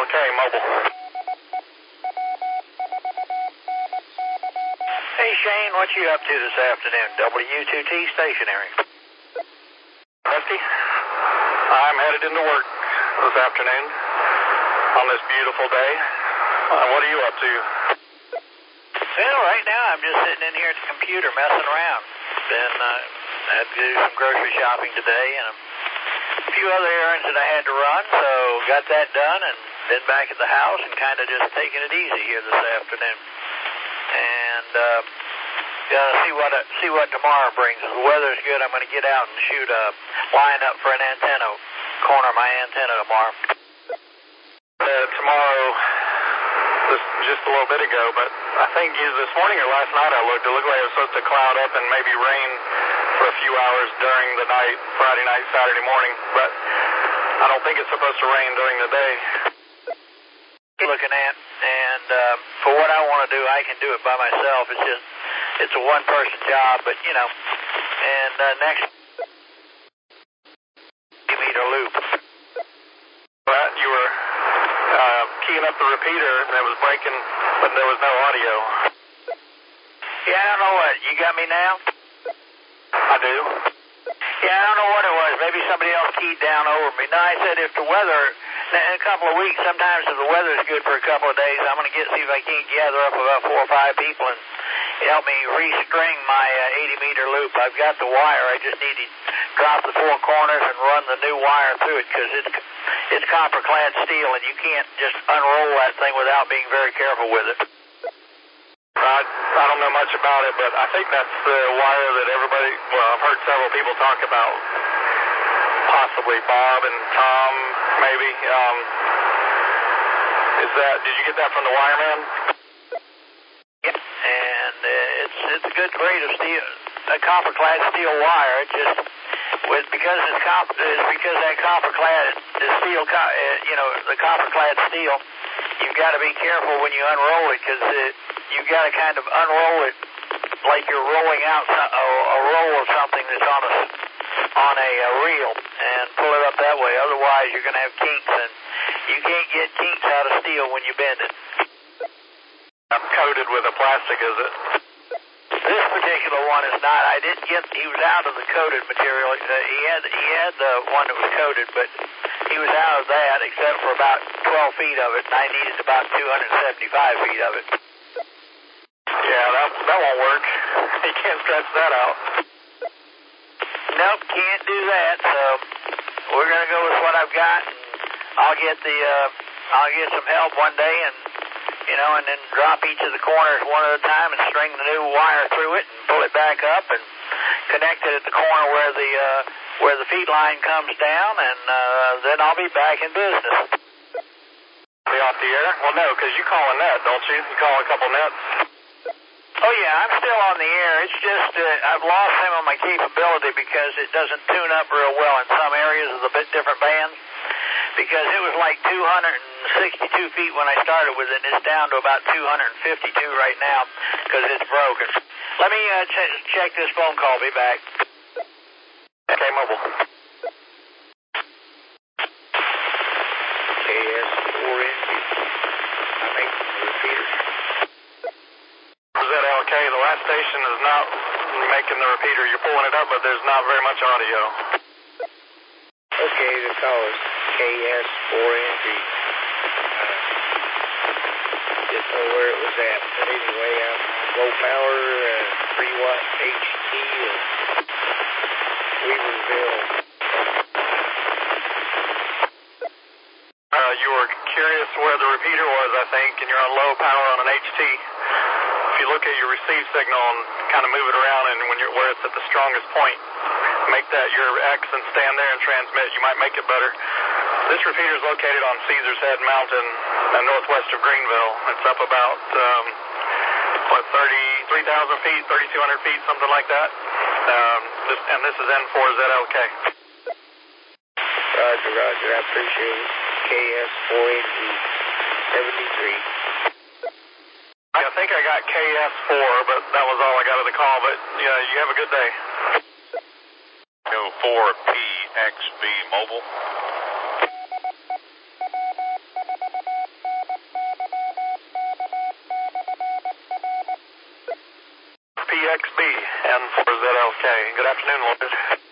ZLK Mobile. Hey Shane, what you up to this afternoon? W2T stationary. Rusty, I'm headed into work this afternoon on this beautiful day. What are you up to? Well, right now I'm just sitting in here at the computer messing around. Then I had to do some grocery shopping today and a few other errands that I had to run, so got that done and been back at the house and kind of just taking it easy here this afternoon. And gotta see what tomorrow brings. If the weather's good, I'm gonna get out and shoot a line up for an antenna, corner my antenna tomorrow. Tomorrow, just a little bit ago, but I think either this morning or last night it looked like it was supposed to cloud up and maybe rain for a few hours during the night, Friday night, Saturday morning, but I don't think it's supposed to rain during the day. Looking at, and for what I want to do, I can do it by myself. It's a one-person job, but you know, and next meter loop. But you were keying up the repeater and it was breaking, but there was no audio. Yeah, I don't know what. You got me now? I do. Yeah, I don't know what it was. Maybe somebody else keyed down over me. No, I said if the weather, in a couple of weeks, sometimes if the weather's good for a couple of days, I'm going to see if I can't gather up about 4 or 5 people and help me restring my 80-meter loop. I've got the wire. I just need to drop the 4 corners and run the new wire through it because it's copper-clad steel, and you can't just unroll that thing without being very careful with it. I don't know much about it, but I think that's the wire that everybody, well, I've heard several people talk about, possibly Bob and Tom, maybe. Did you get that from the wireman? Yeah, and it's a good grade of steel, a copper-clad steel wire. It just, because that copper-clad steel, the copper-clad steel, you've got to be careful when you unroll it because you've got to kind of unroll it like you're rolling out a roll of something that's on a reel and pull it up that way. Otherwise, you're going to have kinks, and you can't get kinks out of steel when you bend it. Coated with a plastic, is it? This particular one is not. He was out of the coated material. He had the one that was coated, but he was out of that except for about 12 feet of it, and I needed about 275 feet of it. Yeah, that won't work. You can't stretch that out. Nope, can't do that, so we're going to go with what I've got, and I'll get some help one day, and then drop each of the corners one at a time and string the new wire through it and pull it back up and connect it at the corner where the feed line comes down, and then I'll be back in business. Be off the air? Well, no, because you call a net, don't you? You call a couple nets? Oh, yeah, I'm still on the air. It's just I've lost some of my capability because it doesn't tune up real well in some areas of the different bands. Because it was like 262 feet when I started with it, and it's down to about 252 right now because it's broken. Let me check this phone call. Be back. Okay, Mobile. KS4NG. I make the repeater. ZLK, the last station is not making the repeater. You're pulling it up, but there's not very much audio. Okay, the call is KS4NG. Didn't know where it was at, but anyway, I'm low power, 3-watt HT of Weaverville. You were curious where the repeater was, I think, and you're on low power on an HT. If you look at your receive signal and kind of move it around, and where it's at the strongest point, make that your X and stand there and transmit. You might make it better. This repeater is located on Caesar's Head Mountain, northwest of Greenville. It's up about 33,000 feet, 3,200 feet, something like that. And this is N4ZLK. Roger, Roger. I appreciate it. KS4NG 73. I think I got KS4, but that was all I got of the call. But yeah, you have a good day. Go 4PXB Mobile. PXB and for ZLK. Good afternoon, Lloyd.